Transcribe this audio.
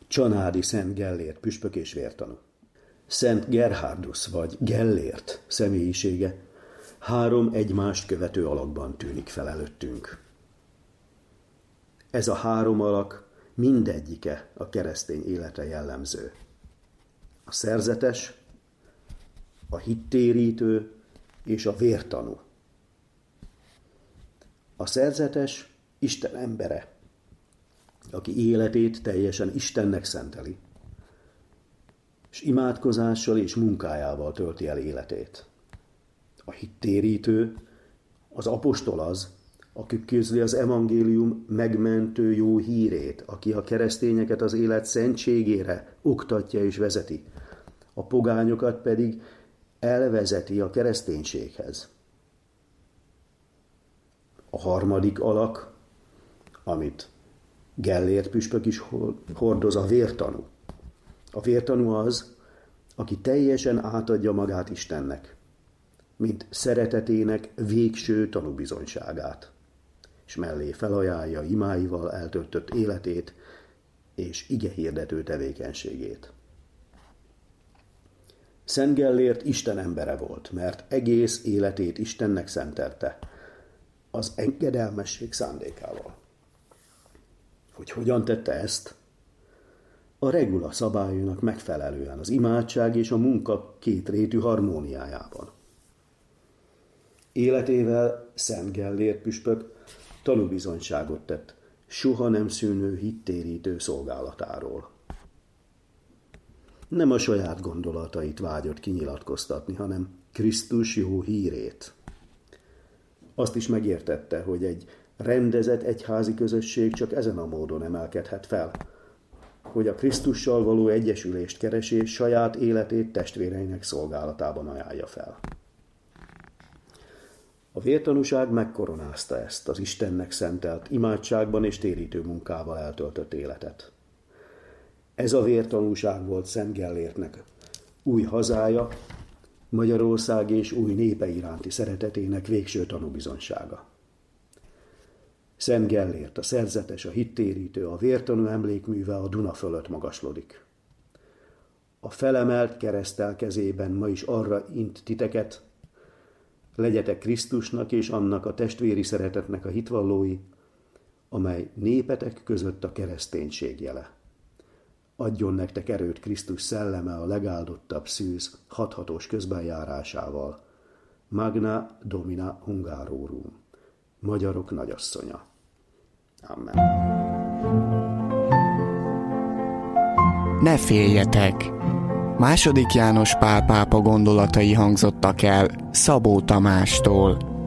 Csanádi Szent Gellért püspök és vértanú. Szent Gerhardus vagy Gellért személyisége 3 egymást követő alakban tűnik fel előttünk. Ez a 3 alak mindegyike a keresztény élete jellemző. A szerzetes, a hittérítő és a vértanú. A szerzetes Isten embere, aki életét teljesen Istennek szenteli, és imádkozással és munkájával tölti el életét. A hittérítő, az apostol az, aki közli az evangélium megmentő jó hírét, aki a keresztényeket az élet szentségére oktatja és vezeti, a pogányokat pedig elvezeti a kereszténységhez. A harmadik alak, amit Gellért püspök is hordoz, a vértanú. A vértanú az, aki teljesen átadja magát Istennek, mint szeretetének végső tanúbizonyságát, és mellé felajánlja imáival eltöltött életét és igehirdető tevékenységét. Szent Gellért Isten embere volt, mert egész életét Istennek szentelte, az engedelmesség szándékával. Hogy hogyan tette ezt? A regula szabályának megfelelően, az imádság és a munka kétrétű harmóniájában. Életével Szent Gellért püspök tanúbizonyságot tett soha nem szűnő hittérítő szolgálatáról. Nem a saját gondolatait vágyott kinyilatkoztatni, hanem Krisztus jó hírét. Azt is megértette, hogy egy rendezett egyházi közösség csak ezen a módon emelkedhet fel, hogy a Krisztussal való egyesülést keresi, saját életét testvéreinek szolgálatában ajánlja fel. A vértanúság megkoronázta ezt az Istennek szentelt imádságban és térítő munkával eltöltött életet. Ez a vértanúság volt Szent Gellértnek új hazája, Magyarország és új népe iránti szeretetének végső tanúbizonysága. Szent Gellért, a szerzetes, a hittérítő, a vértanú emlékműve a Duna fölött magaslodik. A felemelt kereszttel kezében ma is arra int titeket, legyetek Krisztusnak és annak a testvéri szeretetnek a hitvallói, amely népetek között a kereszténység jele. Adjon nektek erőt Krisztus szelleme a legáldottabb szűz hathatós közbenjárásával. Magna Domina Hungarorum. Magyarok nagyasszonya. Amen. Ne féljetek! II. János Pál pápa gondolatai hangzottak el Szabó Tamástól.